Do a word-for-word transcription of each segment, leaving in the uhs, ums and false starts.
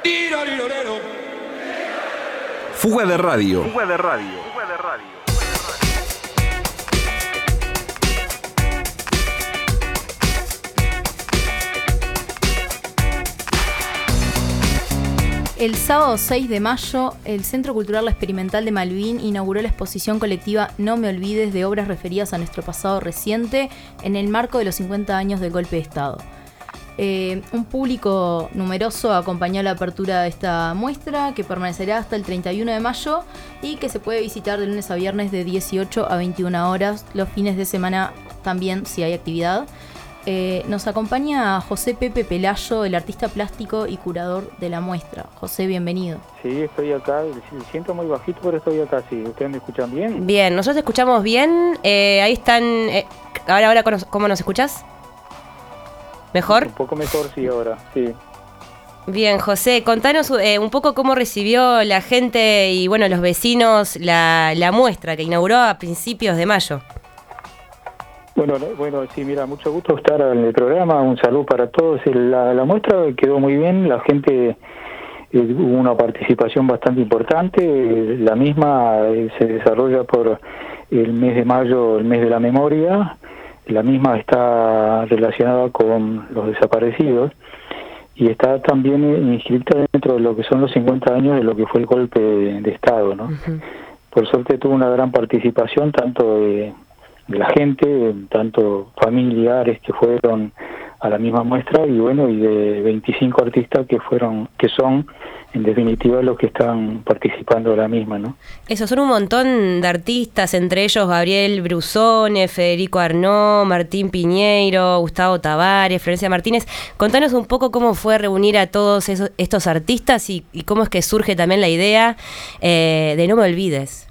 Fuga de radio. Fuga de radio. Fuga de radio. El sábado seis de mayo, el Centro Cultural La Experimental de Malvin inauguró la exposición colectiva No me olvides, de obras referidas a nuestro pasado reciente en el marco de los cincuenta años del golpe de Estado. Eh, un público numeroso acompañó la apertura de esta muestra, que permanecerá hasta el treinta y uno de mayo y que se puede visitar de lunes a viernes de dieciocho a veintiuna horas, los fines de semana también si hay actividad. Eh, nos acompaña José Pepe Pelayo, el artista plástico y curador de la muestra. José, bienvenido. Sí, estoy acá, siento muy bajito, pero estoy acá, sí. ¿Ustedes me escuchan bien? Bien, nosotros te escuchamos bien, eh, ahí están, eh, ahora, ahora, ¿cómo nos escuchás? ¿Mejor? Un poco mejor, sí, ahora, sí. Bien, José, contanos eh, un poco cómo recibió la gente y, bueno, los vecinos la, la muestra que inauguró a principios de mayo. Bueno, bueno, sí, mira, mucho gusto estar en el programa, un saludo para todos. La, la muestra quedó muy bien, la gente, eh, hubo una participación bastante importante, eh, la misma eh, se desarrolla por el mes de mayo, el mes de la memoria, la misma está relacionada con los desaparecidos y está también inscrita dentro de lo que son los cincuenta años de lo que fue el golpe de, de Estado, ¿no? Uh-huh. Por suerte tuvo una gran participación, tanto de... de la gente, tanto familiares que fueron a la misma muestra y bueno, y de veinticinco artistas que fueron, que son en definitiva los que están participando de la misma, ¿no? Eso, son un montón de artistas, entre ellos Gabriel Brusone, Federico Arnaud, Martín Piñeiro, Gustavo Tavares, Florencia Martínez. Contanos un poco cómo fue reunir a todos esos, estos artistas y, y cómo es que surge también la idea eh, de No me olvides.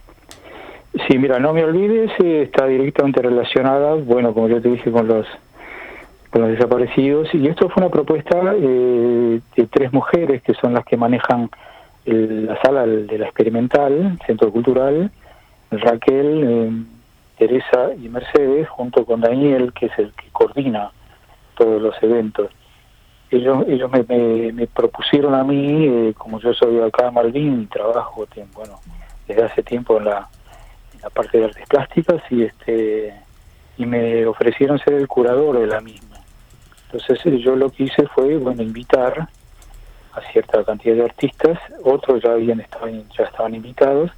Sí, mira, No me olvides, eh, está directamente relacionada, bueno, como yo te dije, con los con los desaparecidos, y esto fue una propuesta eh, de tres mujeres que son las que manejan el, la sala de la Experimental, Centro Cultural, Raquel, eh, Teresa y Mercedes, junto con Daniel, que es el que coordina todos los eventos. Ellos ellos me, me, me propusieron a mí, eh, como yo soy acá de Malvin y trabajo, bueno, desde hace tiempo en la la parte de artes plásticas y este y me ofrecieron ser el curador de la misma. Entonces yo lo que hice fue, bueno, invitar a cierta cantidad de artistas, otros ya habían estado, ya estaban invitados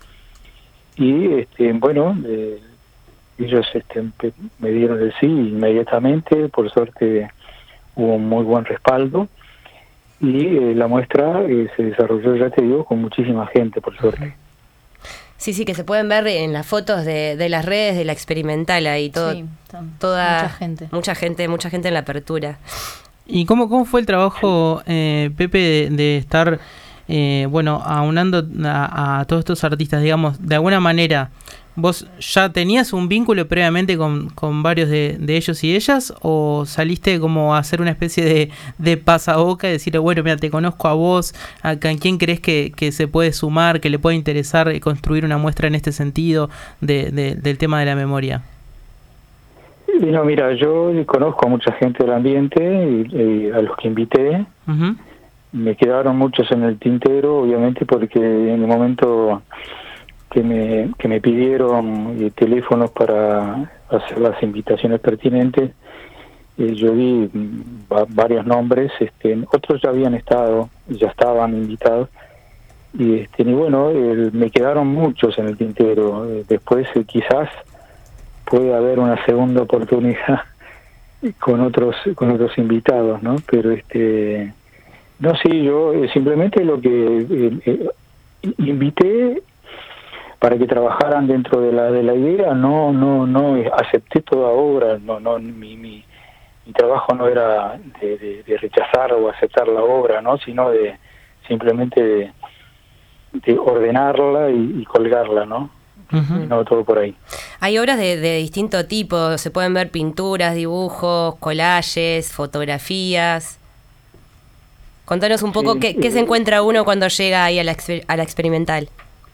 y este bueno, eh, ellos este, me dieron el sí inmediatamente, por suerte hubo un muy buen respaldo y eh, la muestra eh, se desarrolló, ya te digo, con muchísima gente, por suerte. Sí, sí, que se pueden ver en las fotos de, de las redes de la Experimental ahí todo, sí, toda mucha gente, mucha gente, mucha gente en la apertura. ¿Y cómo cómo fue el trabajo, eh, Pepe, de, de estar, eh, bueno, aunando a, a todos estos artistas, digamos, de alguna manera? ¿Vos ya tenías un vínculo previamente con, con varios de, de ellos y ellas? ¿O saliste como a hacer una especie de, de pasaboca y decir, bueno, mira, te conozco a vos, a quién crees que, que se puede sumar, que le puede interesar construir una muestra en este sentido de, de, del tema de la memoria? No, mira, yo conozco a mucha gente del ambiente y, y a los que invité. Uh-huh. Me quedaron muchos en el tintero, obviamente, porque en el momento que me que me pidieron eh, teléfonos para hacer las invitaciones pertinentes, eh, yo di va, varios nombres, este, otros ya habían estado, ya estaban invitados, y este y bueno, eh, me quedaron muchos en el tintero. Eh, después eh, quizás puede haber una segunda oportunidad con otros con otros invitados, ¿no? Pero este no, sí, yo eh, simplemente lo que eh, eh, invité para que trabajaran dentro de la de la idea, no no no acepté toda obra, no no mi mi, mi trabajo no era de, de, de rechazar o aceptar la obra, no, sino de simplemente de, de ordenarla y, y colgarla, ¿no? Uh-huh. No todo por ahí. Hay obras de, de distinto tipo, se pueden ver pinturas, dibujos, collages, fotografías. Contanos un poco sí, qué, qué eh, se encuentra uno cuando llega ahí a la, a la Experimental.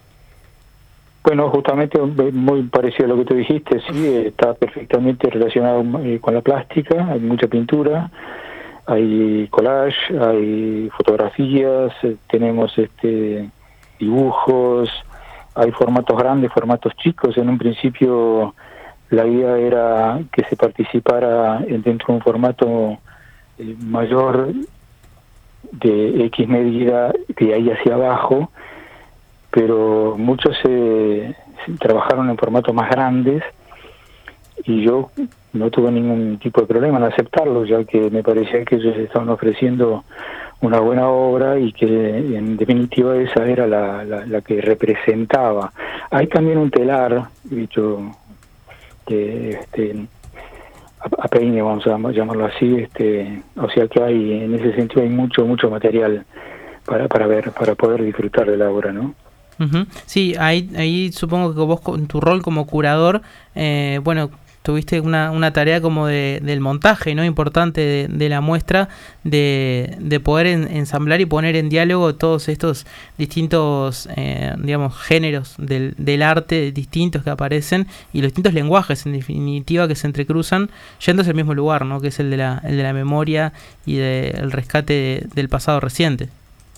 Bueno, justamente muy parecido a lo que tú dijiste, sí, está perfectamente relacionado con la plástica, hay mucha pintura, hay collage, hay fotografías, eh, tenemos este dibujos, hay formatos grandes, formatos chicos. En un principio la idea era que se participara dentro de un formato eh, mayor de X medida, de ahí hacia abajo, pero muchos eh, trabajaron en formatos más grandes y yo no tuve ningún tipo de problema en aceptarlo, ya que me parecía que ellos estaban ofreciendo una buena obra y que en definitiva esa era la, la, la que representaba. Hay también un telar, dicho, que este, a, a peine, vamos a llamarlo así, este, o sea que hay, en ese sentido hay mucho, mucho material para, para ver, para poder disfrutar de la obra, ¿no? Uh-huh. Sí, ahí, ahí supongo que vos con tu rol como curador, eh, bueno, tuviste una, una tarea como de, del montaje, ¿no? Importante de, de la muestra, de, de poder en, ensamblar y poner en diálogo todos estos distintos, eh, digamos, géneros del, del arte distintos que aparecen y los distintos lenguajes, en definitiva, que se entrecruzan, yendo hacia el mismo lugar, ¿no? Que es el de la, el de la memoria y del rescate de, del pasado reciente.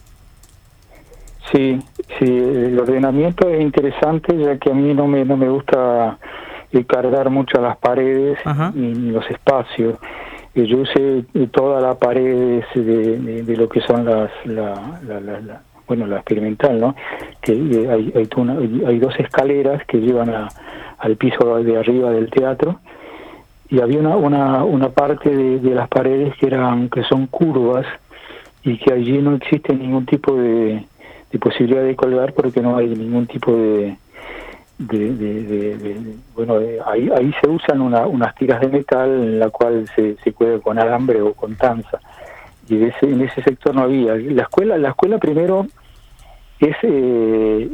Sí, sí, el ordenamiento es interesante, ya que a mí no me, no me gusta y cargar mucho a las paredes ni, ni los espacios. Eh, yo usé toda la pared de, de, de lo que son las la, la, la, la bueno la experimental, ¿no? Que eh, hay, hay, una, hay dos escaleras que llevan a, al piso de arriba del teatro, y había una una, una parte de, de las paredes que eran que son curvas y que allí no existe ningún tipo de, de posibilidad de colgar porque no hay ningún tipo de De, de, de, de, bueno, de, ahí, ahí se usan una, unas tiras de metal en la cual se, se cuelga con alambre o con tanza, y de ese, en ese sector no había. La escuela, la escuela primero es, eh,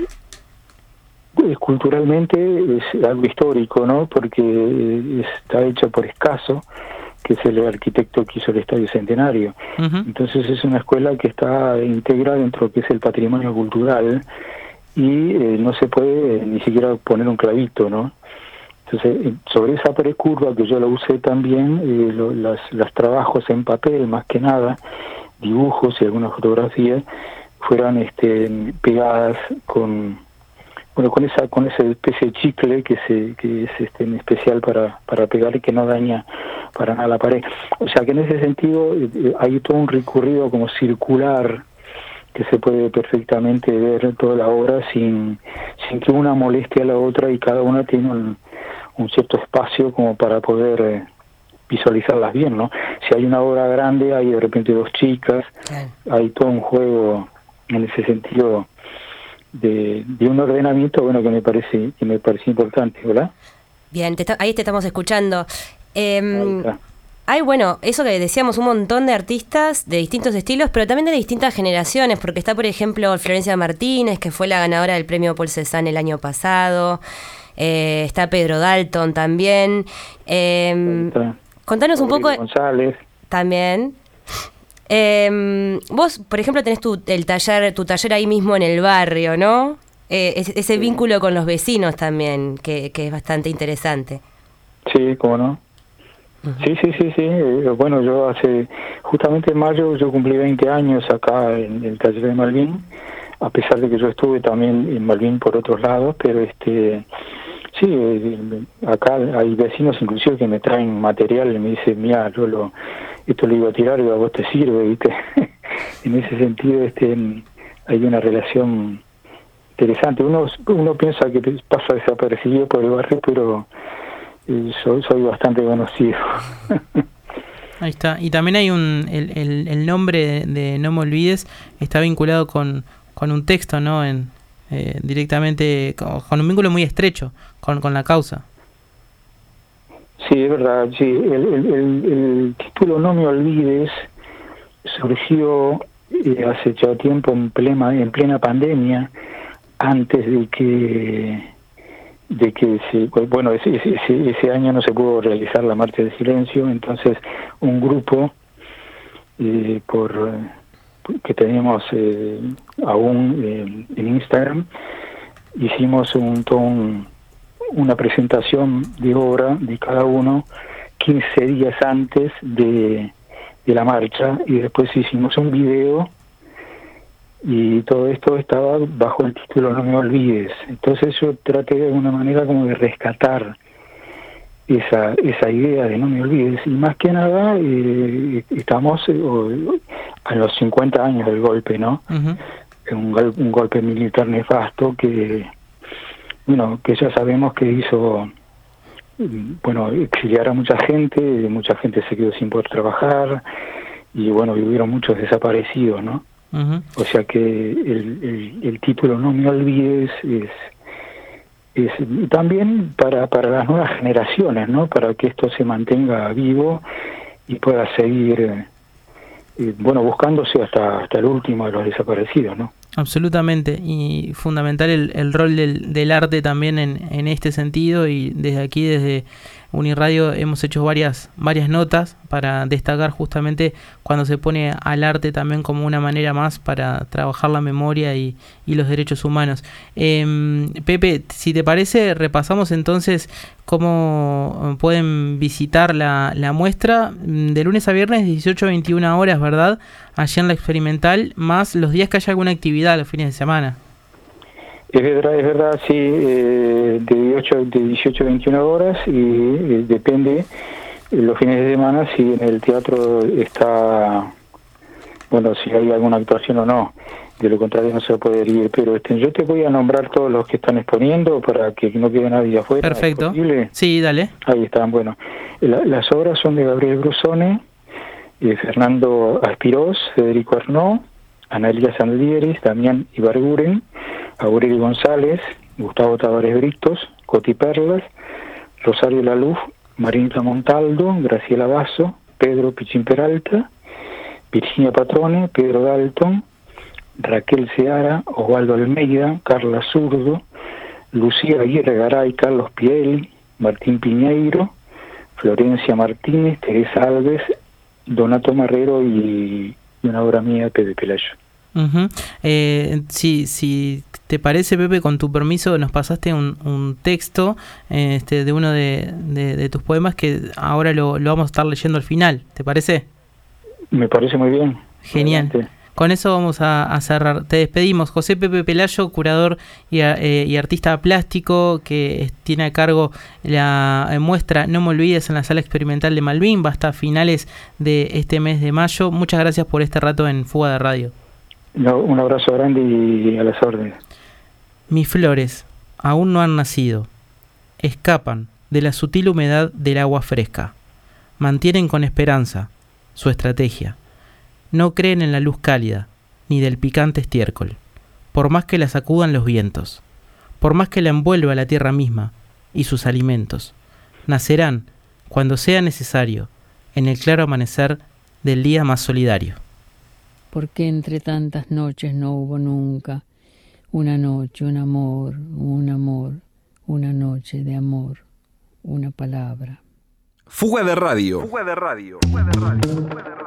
es culturalmente es algo histórico, ¿no? Porque está hecha por Escaso, que es el arquitecto que hizo el Estadio Centenario. Uh-huh. Entonces es una escuela que está integrada dentro de lo que es el patrimonio cultural, y eh, no se puede eh, ni siquiera poner un clavito, ¿no? Entonces, eh, sobre esa precurva que yo la usé también, eh, lo, las, los trabajos en papel, más que nada, dibujos y algunas fotografías, fueran este, pegadas con, bueno, con esa, con esa especie de chicle que se, que es este, en especial para, para pegar y que no daña para nada la pared. O sea que en ese sentido eh, hay todo un recorrido como circular, que se puede perfectamente ver toda la obra sin, sin que una moleste a la otra, y cada una tiene un, un cierto espacio como para poder eh, visualizarlas bien, ¿no? Si hay una obra grande, hay de repente dos chicas, sí. Hay todo un juego en ese sentido de, de un ordenamiento, bueno, que me parece que me parece importante, ¿verdad? Bien, te está, ahí te estamos escuchando. Eh, Hay, bueno, eso que decíamos, un montón de artistas de distintos estilos, pero también de distintas generaciones, porque está, por ejemplo, Florencia Martínez, que fue la ganadora del premio Paul Cézanne el año pasado, eh, está Pedro Dalton también. Eh, contanos un poco... González. También. Eh, vos, por ejemplo, tenés tu, el taller, tu taller ahí mismo en el barrio, ¿no? Eh, ese sí. Vínculo con los vecinos también, que, que es bastante interesante. Sí, cómo no. Sí, sí, sí, sí. Eh, bueno, yo hace, justamente en mayo, yo cumplí veinte años acá en el taller de Malvin, a pesar de que yo estuve también en Malvin por otros lados, pero este, sí, eh, acá hay vecinos inclusive que me traen material y me dicen, mira, yo lo, esto lo iba a tirar y a vos te sirve, ¿viste? En ese sentido, este, hay una relación interesante. Uno, uno piensa que pasa desapercibido por el barrio, pero Soy, soy bastante conocido. Ahí está. Y también hay un el, el, el nombre de, de No Me Olvides está vinculado con, con un texto, ¿no? En eh, directamente con, con un vínculo muy estrecho con, con la causa. Sí, es verdad. Sí, el, el, el, el título No Me Olvides surgió eh, hace ya tiempo en plena en plena pandemia, antes de que de que se, bueno, ese, ese, ese año no se pudo realizar la marcha de silencio, entonces un grupo eh, por que teníamos eh, aún eh, en Instagram, hicimos un, un una presentación de obra de cada uno quince días antes de, de la marcha, y después hicimos un video, y todo esto estaba bajo el título No me olvides. Entonces yo traté de alguna manera como de rescatar esa esa idea de no me olvides, y más que nada eh, estamos eh, a los cincuenta años del golpe, ¿no? Uh-huh. Un, gol, un golpe militar nefasto que, bueno, que ya sabemos que hizo, bueno, exiliar a mucha gente, mucha gente se quedó sin poder trabajar, y bueno, hubieron muchos desaparecidos, ¿no? Uh-huh. O sea que el, el, el título No me olvides es, es también para, para las nuevas generaciones, ¿no? Para que esto se mantenga vivo y pueda seguir, eh, bueno, buscándose hasta, hasta el último de los desaparecidos, ¿no? Absolutamente, y fundamental el, el rol del, del arte también en, en este sentido, y desde aquí, desde Uniradio, hemos hecho varias varias notas para destacar justamente cuando se pone al arte también como una manera más para trabajar la memoria y, y los derechos humanos. Eh, Pepe, si te parece, repasamos entonces cómo pueden visitar la, la muestra de lunes a viernes, dieciocho a veintiuna horas, ¿verdad? Allí en la Experimental, más los días que haya alguna actividad los fines de semana. Es verdad, es verdad, sí, eh, de dieciocho a veintiuna horas, y eh, depende eh, los fines de semana si en el teatro está, bueno, si hay alguna actuación o no. De lo contrario no se va a poder ir, pero este, yo te voy a nombrar todos los que están exponiendo para que no quede nadie afuera. Perfecto. Sí, dale. Ahí están, bueno. La, las obras son de Gabriel Brusone, eh, Fernando Aspirós, Federico Arnaud, Analia Sandlieris, Damián Ibarguren, Aurelio González, Gustavo Tavares Britos, Coti Perlas, Rosario Laluz, Marinita Montaldo, Graciela Basso, Pedro Pichín Peralta, Virginia Patrone, Pedro Dalton, Raquel Seara, Osvaldo Almeida, Carla Zurdo, Lucía Aguirre Garay, Carlos Pielli, Martín Piñeiro, Florencia Martínez, Teresa Alves, Donato Marrero y una obra mía, Pepe Pelayo. Uh-huh. Eh, si, si te parece, Pepe, con tu permiso, nos pasaste un, un texto eh, este, de uno de, de, de tus poemas que ahora lo, lo vamos a estar leyendo al final, ¿te parece? Me parece muy bien. Genial. Adelante. Con eso vamos a, a cerrar. Te despedimos. José Pepe Pelayo, curador y, eh, y artista plástico, que tiene a cargo la eh, muestra No me olvides en la Sala Experimental de Malvin, va hasta finales de este mes de mayo. Muchas gracias por este rato en Fuga de Radio. No, un abrazo grande y a las órdenes. Mis flores aún no han nacido. Escapan de la sutil humedad del agua fresca. Mantienen con esperanza su estrategia. No creen en la luz cálida, ni del picante estiércol, por más que la sacudan los vientos, por más que la envuelva la tierra misma y sus alimentos. Nacerán, cuando sea necesario, en el claro amanecer del día más solidario. ¿Por qué entre tantas noches no hubo nunca una noche, un amor, un amor, una noche de amor, una palabra? Fuga de Radio. Fuga de Radio. Fuga de Radio. Fuga de radio.